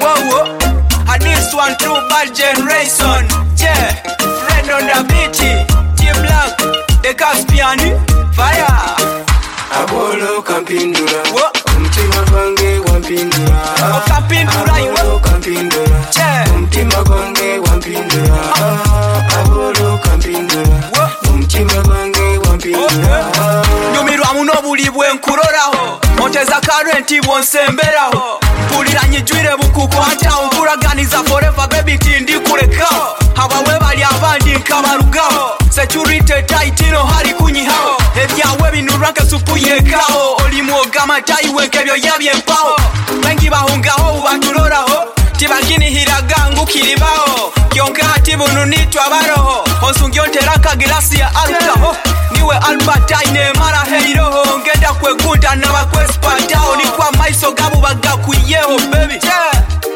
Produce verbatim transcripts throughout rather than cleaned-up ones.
Whoa, whoa. And this one true bad generation. Yeah, red on the beach. T-Black, the Caspian. Fire. Abolo kampindura. Whoa. Umtima gwange wampindura. Oh, kampindura. Abolo kampindura. Yeah. Umtima gwange wampindura. Abolo kampindura. Whoa. Umtima gwange wampindura. Nyumirwa muno buli bwe nkuroraho. Monteza karenti bonsemberaho. Mpulira nyijwire bukukwata. Nkuraganiza forever baby tindi kurekaho. Abawe bali abandi nkabarugaho. Security tight ino hari kunyihaho. Ebyawe binurwa nke supu yekaho. Oli mwoga matayi wenkebyo yabye mpaho. Bengi bahungaho ubaturoraho. Tibaginihiraga ngukiribaho. Kyonka ati bunu nitwa baroho. Onsungyo nteraka gilasi ya alkaho. Niwe albatine mara heiroho. Ngenda kwegunda nabakwespatao. Nikwa maiso gabu bagakwiyeho baby. Yeah.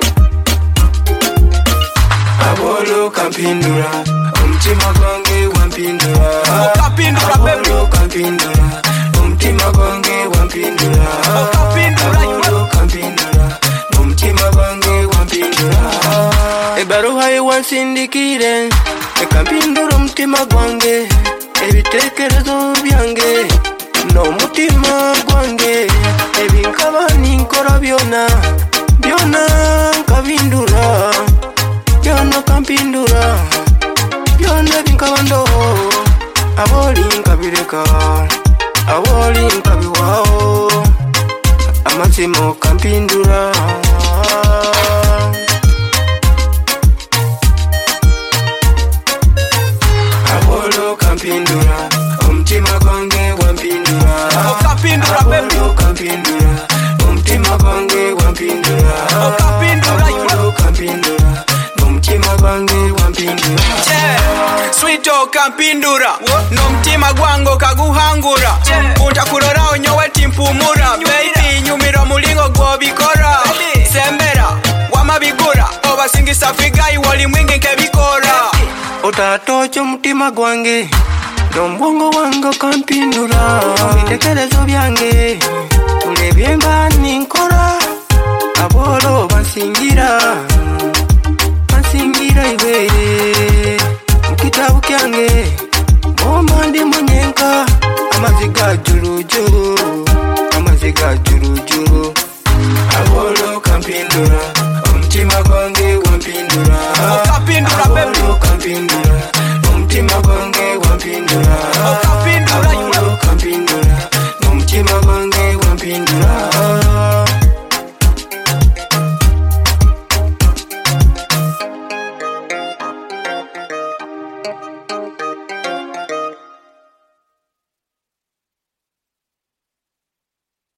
Abolo kampindura. Umtima gwange wampindura. Oh, kampindura baby. Abolo kampindura. Umtima gwange wampindura. Oh, kampindura. Abolo kampindura. Umtima gwange wampindura. Ebaruha yewansindikire. Ekampindura umtima gwange. Ebitekerezo byange. N'omutima gwange. Ebinkaba ninkora byona. Byona nkabindura. Byona kampindura. Byona binkaba ndoho. Aboli nkabireka. Aboli nkabiwaho. Amazimo kampindura. Abolo kampindura. Umtima gwange wampindura. Oh, kampindura baby. Abolo kampindura. Umtima gwange wampindura. Oh, kampindura. Abolo kampindura. Umtima gwange wampindura. Yeah. Sweet oh kampindura. No mtima gwango kaguhangura. Yeah. Untakurora onyowe timpumura. Baby nyumira mulingo gwobikora. Sembera wamabigura. Obasingisa figai wali mwingi nkebikora. Otatocho mutima gwange. Nombongo wango kampindura. Bitekerezo byange. Ulebye mba ninkora. Abolo bansingira. Bansingira iwe. Mukitabu kyange. Moma ndi munyenka. Amaziga juruju. Amaziga juruju. Abolo kampindura.